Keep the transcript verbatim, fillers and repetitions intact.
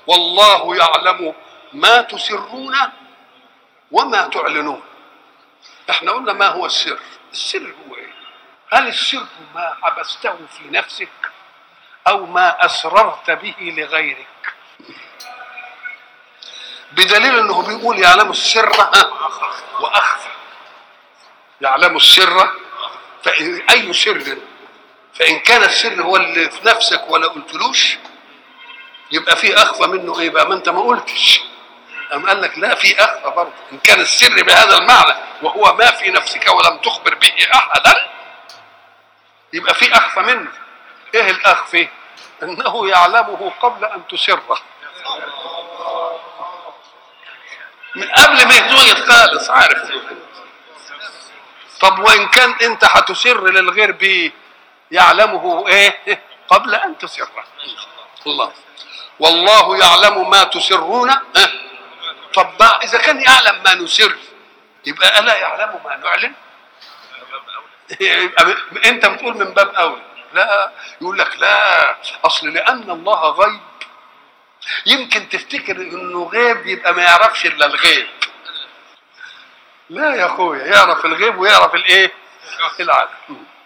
والله يعلم ما تسرون وما تعلنون. احنا قلنا ما هو السر؟ السر هو ايه؟ هل السر ما حبسته في نفسك او ما اسررت به لغيرك؟ بدليل انه بيقول يعلم السر واخفى. يعلم السر، فاي سر؟ فان كان السر هو اللي في نفسك ولا قلتلوش يبقى في اخفى منه ايه بقى؟ ما انت ما قلتش. أم قال لك لا، في اخفى برضه. ان كان السر بهذا المعنى وهو ما في نفسك ولم تخبر به احدا يبقى في اخفى منه. ايه الاخفى؟ انه يعلمه قبل ان تسره، من قبل ما يتوجد خالص عارف. طب وان كان انت هتسر للغير به يعلمه ايه قبل ان تسره. الله والله يعلم ما تسرون. طب ما اذا كان يعلم ما نسر يبقى الا يعلم ما نعلن؟ يبقى انت بتقول من باب اولى. لا، يقول لك لا، اصل لان الله غيب يمكن تفتكر انه غيب يبقى ما يعرفش الا الغيب. لا يا اخويا، يعرف الغيب ويعرف الايه؟ العالم.